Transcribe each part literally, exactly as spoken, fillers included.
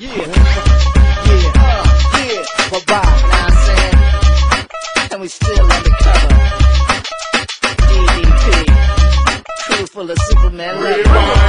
Yeah, yeah, uh, yeah, but why? Know what I'm saying? And we still undercover. D D P, crew full of Superman. Rewind,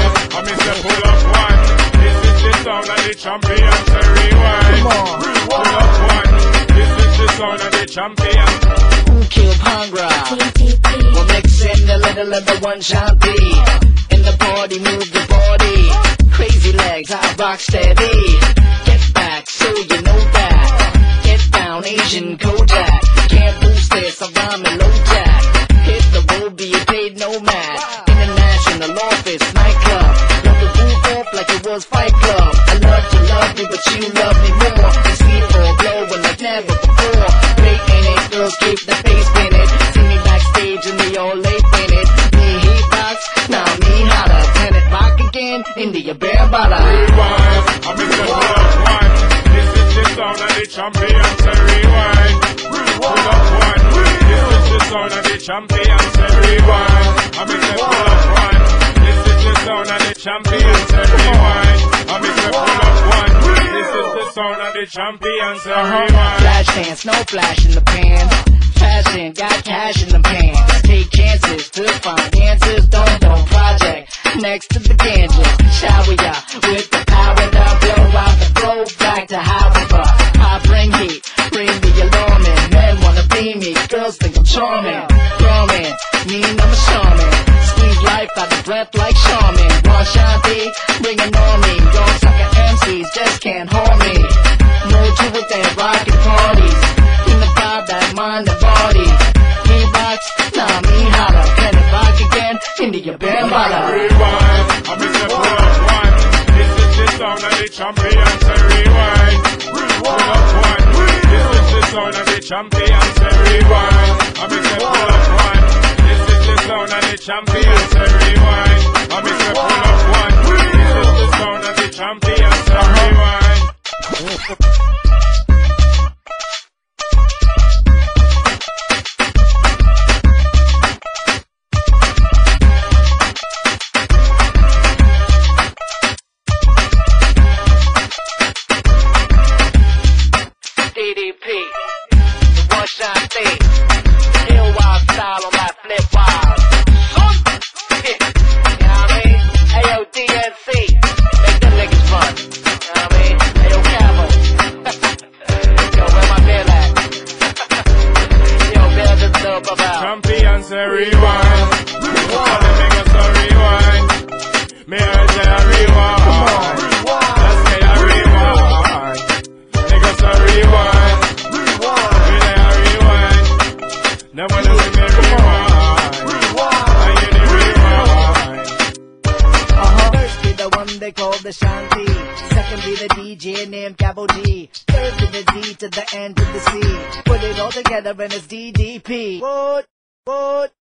I mean to pull up one. This is the sound of the champion. So rewind, Come on, pull up one. This is the sound of the champion. Who killed Pangra? We're mixing the little of the one shanty. In the party, move the body. Crazy legs, I rock steady. Get back, so you know that. Get down, Asian Kodak. Can't boost this, I'm rhyming low jack. Hit the road, be a paid nomad. International office, nightclub. Love the roof off like it was Fight Club. I love to love you, but you love me more. And sleep for glowing like never before. Great in it, girls keep the face painted. See me backstage and they all late in it. Me heat box, now me hotter. Can it rock again? India bear bala. Rewind, I mean to pull up one. This is the sound of the champion. So rewind, pull up one. This is the sound of the champion. So rewind, I mean to pull up one. This is the sound of the champion. So rewind, I mean to pull up one. This is the sound of the champion. So rewind. Flash dance, no flash in the pan. Fashion, got cash in the pants. Take chances to find answers. Don't don't project next to the Ganges. Shower ya with the power to blow out the flow back to however. I bring heat, bring the alarming. Men wanna be me, girls think I'm charming. Charming, mean I'm a shaman. Squeeze life out the breath like Charmin. One shanty, bring an army. Y'all sucker M Cs just can't harm me. More to it than rockin' parties. In the vibe that mind the body. Me box, nah me holla. Can it rock again? India bear bala. Rewind, I mean to pull up one. This is the sound of the champion. So rewind, pull up one. This is the sound of the champion. So rewind, I mean to pull up one. This is the sound of the champion. So rewind, I mean to pull up one. This is the sound of the champion. So rewind. D D P, the one shot thing. Hill wild style on my flip wild. Yeah, you know what I mean? Ayo, D N C, make them niggas fun. You know what I mean? Ayo, Camo. Yo, where my bill at? Yo, bill this dope about. Champion, say rewind. All the niggas so rewind. Me heard say I rewind. Just say I rewind. Niggas so rewind. Me say I rewind. Never wanna see me rewind. I hear the rewind. Uh-huh. First be the one they call the Shanti. Second be the D J named Gabo G. Third be the D to the N to the C. Put it all together and it's D D P. What? What?